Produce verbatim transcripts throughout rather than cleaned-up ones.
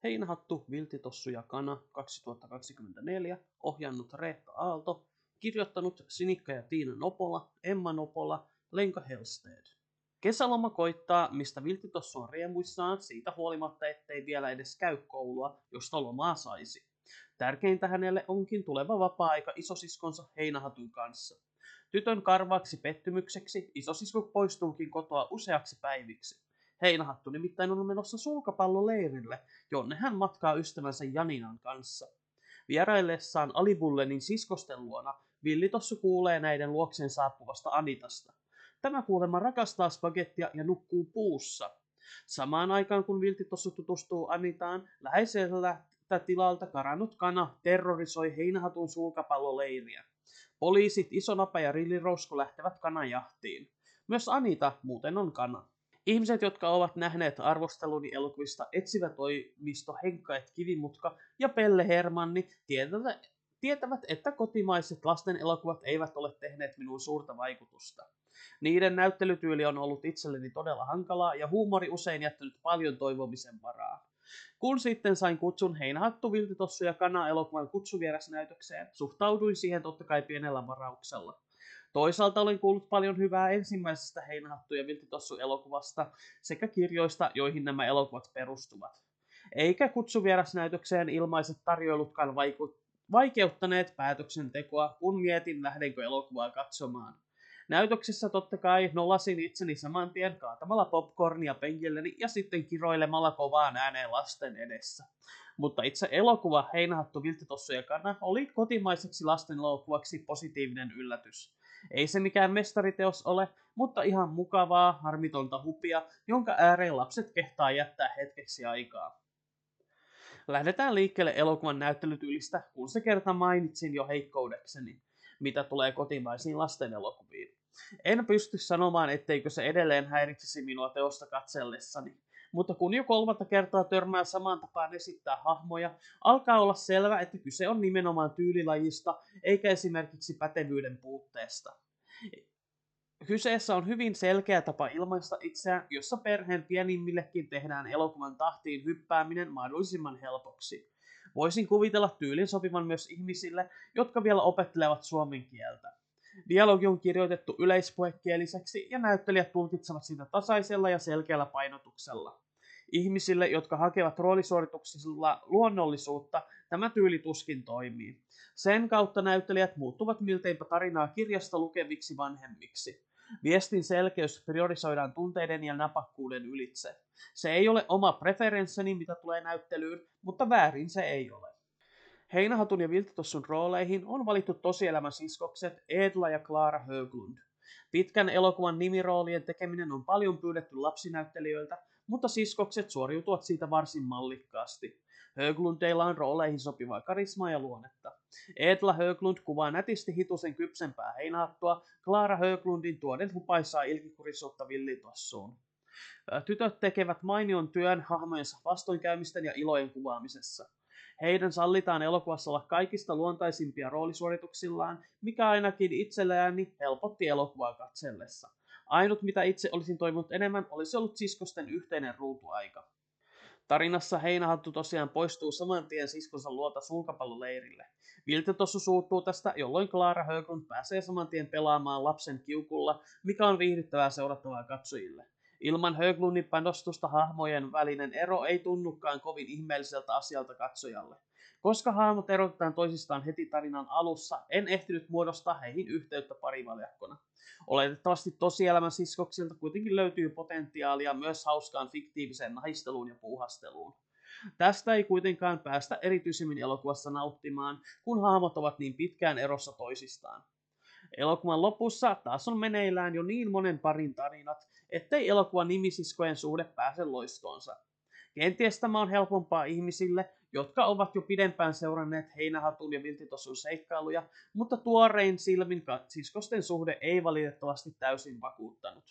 Heinähattu, Vilttitossu ja Kana kaksituhattakaksikymmentäneljä, ohjannut Reetta Aalto, kirjoittanut Sinikka ja Tiina Nopola, Emma Nopola, Lenka Hellsted. Kesäloma koittaa, mistä Vilttitossu on riemuissaan siitä huolimatta, ettei vielä edes käy koulua, josta lomaa saisi. Tärkeintä hänelle onkin tuleva vapaa-aika isosiskonsa Heinähatun kanssa. Tytön karvaaksi pettymykseksi isosisko poistuukin kotoa useaksi päiviksi. Heinähattu nimittäin on menossa sulkapalloleirille, jonne hän matkaa ystävänsä Janinan kanssa. Vieraillessaan Alibullenin siskosten luona Villitossu kuulee näiden luokseen saapuvasta Anitasta. Tämä kuulemma rakastaa spagettia ja nukkuu puussa. Samaan aikaan kun Vilttitossu tutustuu Anitaan, läheisellä tilalta karannut Kana terrorisoi Heinähatun sulkapalloleiriä. Poliisit Isonapa ja Rillirousko lähtevät kanajahtiin. Myös Anita muuten on kana. Ihmiset, jotka ovat nähneet arvosteluni elokuvista Etsivä toimisto Henkka et Kivimutka ja Pelle Hermanni, tietävät, tietävät, että kotimaiset lasten elokuvat eivät ole tehneet minuun suurta vaikutusta. Niiden näyttelytyyli on ollut itselleni todella hankalaa ja huumori usein jättänyt paljon toivomisen varaa. Kun sitten sain kutsun Heinähattu, Vilttitossu ja Kana elokuvan kutsuvierasnäytökseen, suhtauduin siihen totta kai pienellä varauksella. Toisaalta olen kuullut paljon hyvää ensimmäisestä Heinähattu ja Vilttitossu elokuvasta sekä kirjoista, joihin nämä elokuvat perustuvat. Eikä kutsuvierasnäytökseen ilmaiset tarjoilutkaan vaiku- vaikeuttaneet päätöksentekoa, kun mietin lähdenkö elokuvaa katsomaan. Näytöksessä totta kai nolasin itseni saman tien kaatamalla popcornia penkilleni ja sitten kiroilemalla kovaan ääneen lasten edessä. Mutta itse elokuva Heinähattu, Vilttitossu ja Kana oli kotimaiseksi lasten elokuvaksi positiivinen yllätys. Ei se mikään mestariteos ole, mutta ihan mukavaa, harmitonta hupia, jonka ääreen lapset kehtaa jättää hetkeksi aikaa. Lähdetään liikkeelle elokuvan näyttelytyylistä, kun se kerta mainitsin jo heikkoudekseni, mitä tulee kotimaisiin lasten elokuviin. En pysty sanomaan, etteikö se edelleen häiritsisi minua teosta katsellessani, mutta kun jo kolmatta kertaa törmää samaan tapaan esittää hahmoja, alkaa olla selvä, että kyse on nimenomaan tyylilajista, eikä esimerkiksi pätevyyden puutteesta. Kyseessä on hyvin selkeä tapa ilmaista itseään, jossa perheen pienimmillekin tehdään elokuvan tahtiin hyppääminen mahdollisimman helpoksi. Voisin kuvitella tyylin sopivan myös ihmisille, jotka vielä opettelevat suomen kieltä. Dialogi on kirjoitettu yleispuhekieliseksi ja näyttelijät tulkitsevat sitä tasaisella ja selkeällä painotuksella. Ihmisille, jotka hakevat roolisuorituksilla luonnollisuutta, tämä tyyli tuskin toimii. Sen kautta näyttelijät muuttuvat milteipä tarinaa kirjasta lukeviksi vanhemmiksi. Viestin selkeys priorisoidaan tunteiden ja napakkuuden ylitse. Se ei ole oma preferensseni, mitä tulee näyttelyyn, mutta väärin se ei ole. Heinähatun ja Vilttitossun rooleihin on valittu tosielämän siskokset Edla ja Klara Höglund. Pitkän elokuvan nimiroolien tekeminen on paljon pyydetty lapsinäyttelijöiltä, mutta siskokset suoriutuvat siitä varsin mallikkaasti. Höglundeilla on rooleihin sopivaa karismaa ja luonnetta. Edla Höglund kuvaa nätisti hitusen kypsempää Heinähattua, Klara Höglundin tuoden hupaisaa ilkikurisuutta Vilttitossuun. Tytöt tekevät mainion työn hahmojensa vastoinkäymisten ja ilojen kuvaamisessa. Heidän sallitaan elokuvassa olla kaikista luontaisimpia roolisuorituksillaan, mikä ainakin itselläni helpotti elokuvaa katsellessa. Ainut mitä itse olisin toivonut enemmän olisi ollut siskosten yhteinen ruutuaika. Tarinassa Heinähattu tosiaan poistuu saman tien siskonsa luota sulkapalloleirille. Vilttitossu suuttuu tästä, jolloin Klara Höglund pääsee saman tien pelaamaan lapsen kiukulla, mikä on viihdyttävää seurattavaa katsojille. Ilman Höglundin panostusta hahmojen välinen ero ei tunnukaan kovin ihmeelliseltä asialta katsojalle. Koska hahmot erotetaan toisistaan heti tarinan alussa, en ehtinyt muodostaa heihin yhteyttä parivaljakkona. Oletettavasti tosielämän siskoksilta kuitenkin löytyy potentiaalia myös hauskaan fiktiiviseen nahisteluun ja puuhasteluun. Tästä ei kuitenkaan päästä erityisemmin elokuvassa nauttimaan, kun hahmot ovat niin pitkään erossa toisistaan. Elokuvan lopussa taas on meneillään jo niin monen parin tarinat, ettei elokuvan nimisiskojen suhde pääse loistoonsa. Kenties tämä on helpompaa ihmisille, jotka ovat jo pidempään seuranneet Heinähatun ja Vilttitossun seikkailuja, mutta tuorein silmin siskosten suhde ei valitettavasti täysin vakuuttanut.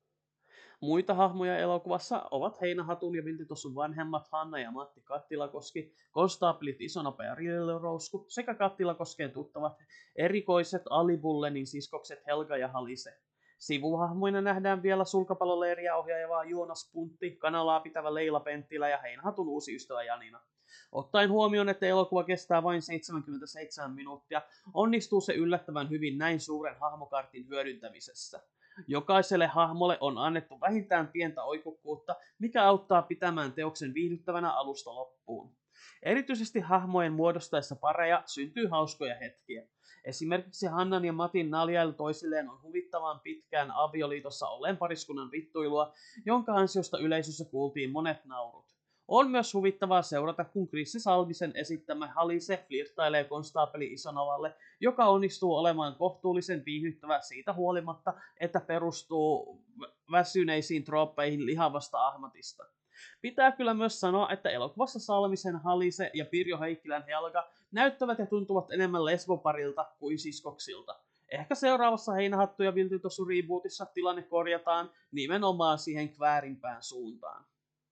Muita hahmoja elokuvassa ovat Heinähatun ja Vilttitossun vanhemmat Hanna ja Matti Kattilakoski, konstaapelit Isonapa ja Rillirousku sekä Kattilakoskeen tuttavat erikoiset Alibullenin siskokset Helga ja Halise. Sivuhahmoina nähdään vielä sulkapalloleiriä ohjaajaa Joonas Puntti, kanalaa pitävä Leila Penttilä ja Heinähatun uusi ystävä Janina. Ottaen huomioon, että elokuva kestää vain seitsemänkymmentäseitsemän minuuttia, onnistuu se yllättävän hyvin näin suuren hahmokartin hyödyntämisessä. Jokaiselle hahmolle on annettu vähintään pientä oikukkuutta, mikä auttaa pitämään teoksen viihdyttävänä alusta loppuun. Erityisesti hahmojen muodostaessa pareja syntyy hauskoja hetkiä. Esimerkiksi Hannan ja Matin naljailu toisilleen on huvittavan pitkään avioliitossa olleen pariskunnan vittuilua, jonka ansiosta yleisössä kuultiin monet naurut. On myös huvittavaa seurata, kun Krissi Salmisen esittämä Halise flirttailee konstaapeli Isonovalle, joka onnistuu olemaan kohtuullisen viihdyttävä siitä huolimatta, että perustuu väsyneisiin trooppeihin lihavasta Ahmatista. Pitää kyllä myös sanoa, että elokuvassa Salmisen Halise ja Pirjo Heikkilän Helga näyttävät ja tuntuvat enemmän lesboparilta kuin siskoksilta. Ehkä seuraavassa Heinähattu ja Viltitossu rebootissa tilanne korjataan nimenomaan siihen väärinpään suuntaan.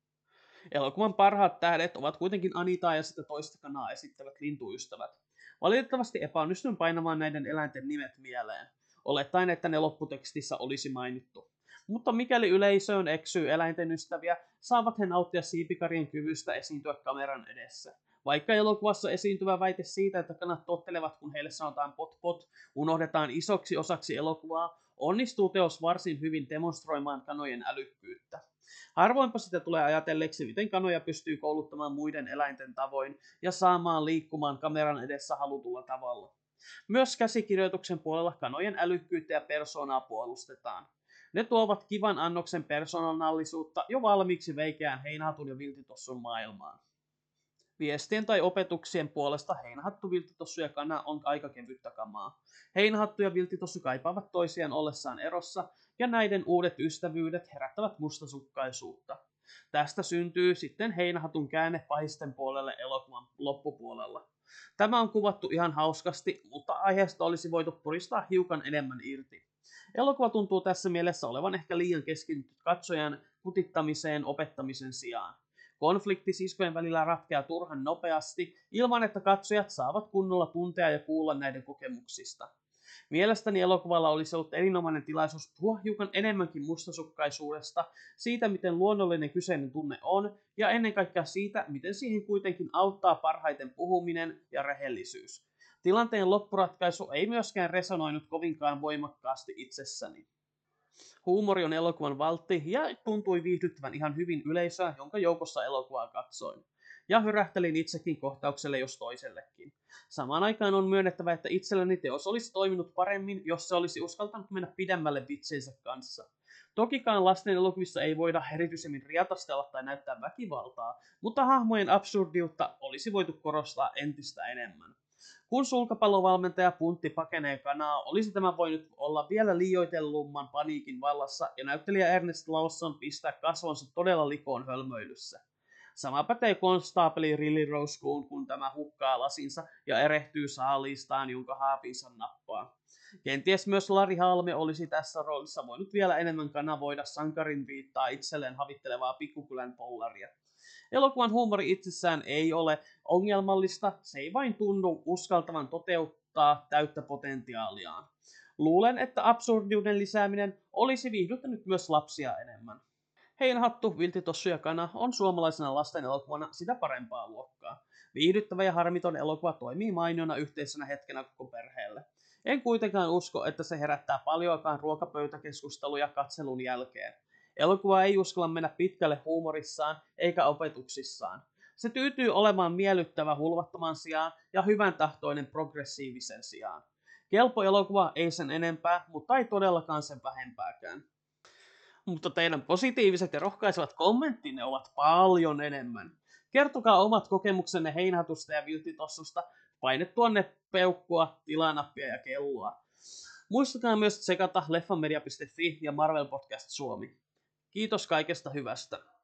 Elokuvan parhaat tähdet ovat kuitenkin Anita ja sitä toista kanaa esittävät lintuystävät. Valitettavasti epäonnistuin painamaan näiden eläinten nimet mieleen, olettaen, että ne lopputekstissä olisi mainittu. Mutta mikäli yleisöön eksyy eläinten ystäviä, saavat he nauttia siipikarien kyvystä esiintyä kameran edessä. Vaikka elokuvassa esiintyvä väite siitä, että kanat tottelevat, kun heille sanotaan pot pot, unohdetaan isoksi osaksi elokuvaa, onnistuu teos varsin hyvin demonstroimaan kanojen älykkyyttä. Harvoinpa sitä tulee ajatelleeksi, miten kanoja pystyy kouluttamaan muiden eläinten tavoin ja saamaan liikkumaan kameran edessä halutulla tavalla. Myös käsikirjoituksen puolella kanojen älykkyyttä ja persoonaa puolustetaan. Ne tuovat kivan annoksen persoonallisuutta jo valmiiksi veikeään Heinähatun ja Viltitossun maailmaan. Viestien tai opetuksien puolesta Heinähattu, Viltitossu ja kana on aika kevyttä kamaa. Heinähattu ja Viltitossu kaipaavat toisiaan ollessaan erossa, ja näiden uudet ystävyydet herättävät mustasukkaisuutta. Tästä syntyy sitten Heinähatun käänne pahisten puolelle elokuvan loppupuolella. Tämä on kuvattu ihan hauskasti, mutta aiheesta olisi voitu puristaa hiukan enemmän irti. Elokuva tuntuu tässä mielessä olevan ehkä liian keskittynyt katsojan kutittamiseen opettamisen sijaan. Konflikti siskojen välillä ratkeaa turhan nopeasti, ilman että katsojat saavat kunnolla tuntea ja kuulla näiden kokemuksista. Mielestäni elokuvalla olisi ollut erinomainen tilaisuus puhua hiukan enemmänkin mustasukkaisuudesta, siitä miten luonnollinen kyseinen tunne on, ja ennen kaikkea siitä, miten siihen kuitenkin auttaa parhaiten puhuminen ja rehellisyys. Tilanteen loppuratkaisu ei myöskään resonoinut kovinkaan voimakkaasti itsessäni. Huumori on elokuvan valtti ja tuntui viihdyttävän ihan hyvin yleisöä, jonka joukossa elokuvaa katsoin. Ja hyrähtelin itsekin kohtaukselle jos toisellekin. Samaan aikaan on myönnettävä, että itselleni teos olisi toiminut paremmin, jos se olisi uskaltanut mennä pidemmälle vitsiensä kanssa. Tokikaan lasten elokuvissa ei voida erityisemmin riatastella tai näyttää väkivaltaa, mutta hahmojen absurdiutta olisi voitu korostaa entistä enemmän. Kun sulkapallovalmentaja Puntti pakenee kanaa, olisi tämä voinut olla vielä liioitellumman paniikin vallassa ja näyttelijä Ernest Lawson pistää kasvonsa todella likoon hölmöilyssä. Sama pätee konstaapeli Rilly Roscoon, kun tämä hukkaa lasinsa ja erehtyy saaliistaan, jonka haapinsa nappaa. Kenties myös Lari Halme olisi tässä roolissa voinut vielä enemmän kanavoida sankarin viittaa itselleen havittelevaa pikkukylän pollaria. Elokuvan huumori itsessään ei ole ongelmallista, se ei vain tunnu uskaltavan toteuttaa täyttä potentiaaliaan. Luulen, että absurdiuden lisääminen olisi viihdyttänyt myös lapsia enemmän. Heinähattu, Viltitossu ja kana on suomalaisena lasten elokuvana sitä parempaa luokkaa. Viihdyttävä ja harmiton elokuva toimii mainiona yhteisenä hetkenä koko perheelle. En kuitenkaan usko, että se herättää paljoakaan ruokapöytäkeskusteluja katselun jälkeen. Elokuva ei uskalla mennä pitkälle huumorissaan eikä opetuksissaan. Se tyytyy olemaan miellyttävä hulvattoman sijaan ja hyvän tahtoinen progressiivisen sijaan. Kelpo elokuva ei sen enempää, mutta ei todellakaan sen vähempääkään. Mutta teidän positiiviset ja rohkaisevat kommenttinne ovat paljon enemmän. Kertokaa omat kokemuksenne Heinähatusta ja Viltitossusta, painettuanne peukkua, tilanappia ja kelloa. Muistakaa myös tsekata leffamedia piste fi ja Marvel Podcast Suomi. Kiitos kaikesta hyvästä.